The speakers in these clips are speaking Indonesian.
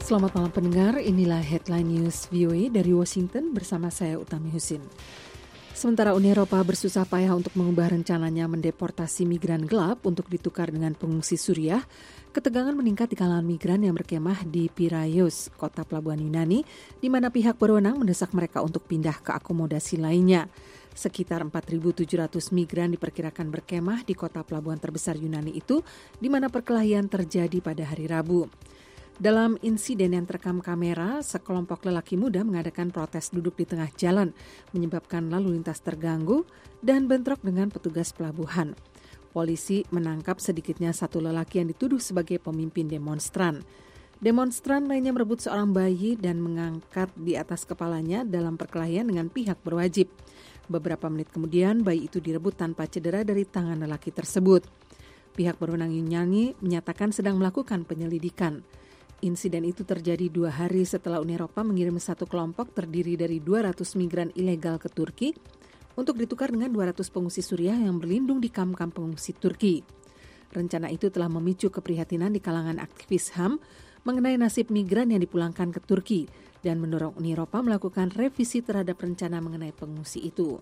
Selamat malam pendengar, inilah Headline News VOA dari Washington bersama saya Utami Husin. Sementara Uni Eropa bersusah payah untuk mengubah rencananya mendeportasi migran gelap untuk ditukar dengan pengungsi Suriah, ketegangan meningkat di kalangan migran yang berkemah di Piraeus, kota pelabuhan Yunani, di mana pihak berwenang mendesak mereka untuk pindah ke akomodasi lainnya. Sekitar 4.700 migran diperkirakan berkemah di kota pelabuhan terbesar Yunani itu, di mana perkelahian terjadi pada hari Rabu. Dalam insiden yang terekam kamera, sekelompok lelaki muda mengadakan protes duduk di tengah jalan, menyebabkan lalu lintas terganggu dan bentrok dengan petugas pelabuhan. Polisi menangkap sedikitnya satu lelaki yang dituduh sebagai pemimpin demonstran. Demonstran lainnya merebut seorang bayi dan mengangkat di atas kepalanya dalam perkelahian dengan pihak berwajib. Beberapa menit kemudian, bayi itu direbut tanpa cedera dari tangan lelaki tersebut. Pihak berwenang Yunani menyatakan sedang melakukan penyelidikan. Insiden itu terjadi 2 hari setelah Uni Eropa mengirim satu kelompok terdiri dari 200 migran ilegal ke Turki untuk ditukar dengan 200 pengungsi Suriah yang berlindung di kamp-kamp pengungsi Turki. Rencana itu telah memicu keprihatinan di kalangan aktivis HAM mengenai nasib migran yang dipulangkan ke Turki dan mendorong Uni Eropa melakukan revisi terhadap rencana mengenai pengungsi itu.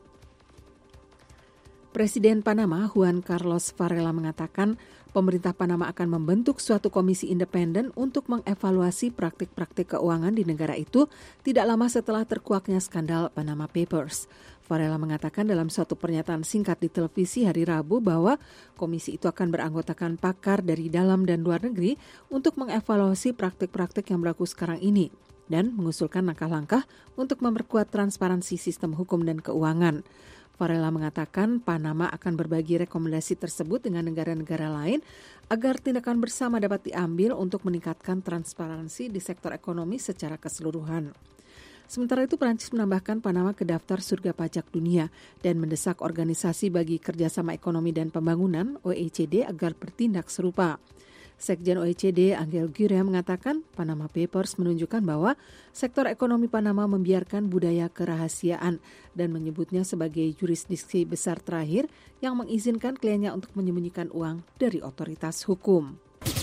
Presiden Panama Juan Carlos Varela mengatakan pemerintah Panama akan membentuk suatu komisi independen untuk mengevaluasi praktik-praktik keuangan di negara itu tidak lama setelah terkuaknya skandal Panama Papers. Varela mengatakan dalam suatu pernyataan singkat di televisi hari Rabu bahwa komisi itu akan beranggotakan pakar dari dalam dan luar negeri untuk mengevaluasi praktik-praktik yang berlaku sekarang ini dan mengusulkan langkah-langkah untuk memperkuat transparansi sistem hukum dan keuangan. Varela mengatakan Panama akan berbagi rekomendasi tersebut dengan negara-negara lain agar tindakan bersama dapat diambil untuk meningkatkan transparansi di sektor ekonomi secara keseluruhan. Sementara itu, Perancis menambahkan Panama ke daftar surga pajak dunia dan mendesak Organisasi bagi Kerjasama Ekonomi dan Pembangunan (OECD) agar bertindak serupa. Sekjen OECD Angel Gurria mengatakan Panama Papers menunjukkan bahwa sektor ekonomi Panama membiarkan budaya kerahasiaan dan menyebutnya sebagai jurisdiksi besar terakhir yang mengizinkan kliennya untuk menyembunyikan uang dari otoritas hukum.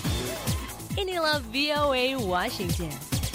Inilah VOA Washington.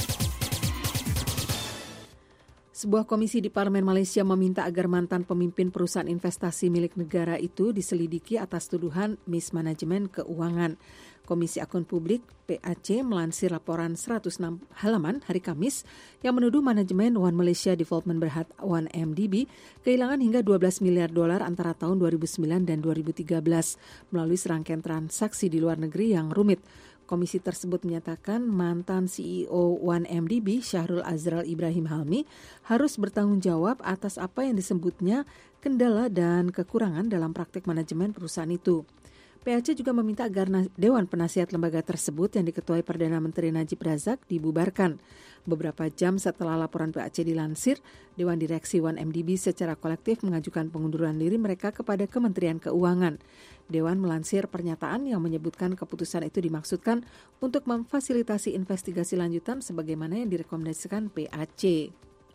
Sebuah komisi di Parlemen Malaysia meminta agar mantan pemimpin perusahaan investasi milik negara itu diselidiki atas tuduhan mismanajemen keuangan. Komisi Akun Publik PAC melansir laporan 106 halaman hari Kamis yang menuduh manajemen One Malaysia Development Berhad 1MDB kehilangan hingga 12 miliar dolar antara tahun 2009 dan 2013 melalui serangkaian transaksi di luar negeri yang rumit. Komisi tersebut menyatakan mantan CEO 1MDB Syahrul Azral Ibrahim Halmi harus bertanggung jawab atas apa yang disebutnya kendala dan kekurangan dalam praktik manajemen perusahaan itu. PAC juga meminta agar Dewan Penasihat Lembaga tersebut yang diketuai Perdana Menteri Najib Razak dibubarkan. Beberapa jam setelah laporan PAC dilansir, Dewan Direksi 1MDB secara kolektif mengajukan pengunduran diri mereka kepada Kementerian Keuangan. Dewan melansir pernyataan yang menyebutkan keputusan itu dimaksudkan untuk memfasilitasi investigasi lanjutan sebagaimana yang direkomendasikan PAC.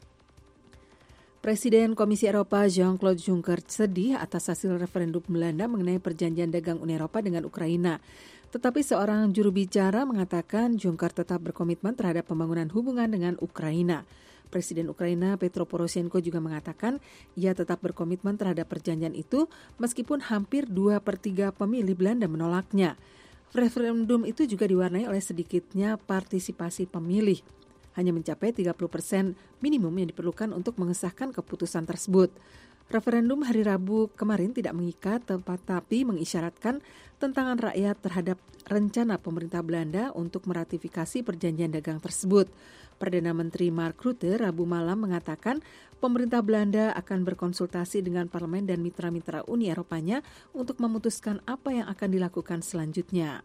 Presiden Komisi Eropa Jean-Claude Juncker sedih atas hasil referendum Belanda mengenai perjanjian dagang Uni Eropa dengan Ukraina. Tetapi seorang juru bicara mengatakan Juncker tetap berkomitmen terhadap pembangunan hubungan dengan Ukraina. Presiden Ukraina Petro Poroshenko juga mengatakan ia tetap berkomitmen terhadap perjanjian itu meskipun hampir 2/3 pemilih Belanda menolaknya. Referendum itu juga diwarnai oleh sedikitnya partisipasi pemilih. Hanya mencapai 30% minimum yang diperlukan untuk mengesahkan keputusan tersebut. Referendum hari Rabu kemarin tidak mengikat tetapi mengisyaratkan tentangan rakyat terhadap rencana pemerintah Belanda untuk meratifikasi perjanjian dagang tersebut. Perdana Menteri Mark Rutte Rabu malam mengatakan pemerintah Belanda akan berkonsultasi dengan parlemen dan mitra-mitra Uni Eropanya untuk memutuskan apa yang akan dilakukan selanjutnya.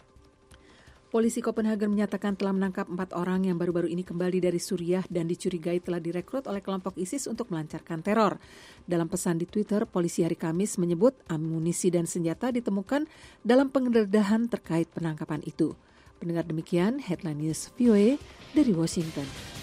Polisi Copenhagen menyatakan telah menangkap 4 orang yang baru-baru ini kembali dari Suriah dan dicurigai telah direkrut oleh kelompok ISIS untuk melancarkan teror. Dalam pesan di Twitter, polisi hari Kamis menyebut amunisi dan senjata ditemukan dalam penggeledahan terkait penangkapan itu. Pendengar demikian, Headline News VOA dari Washington.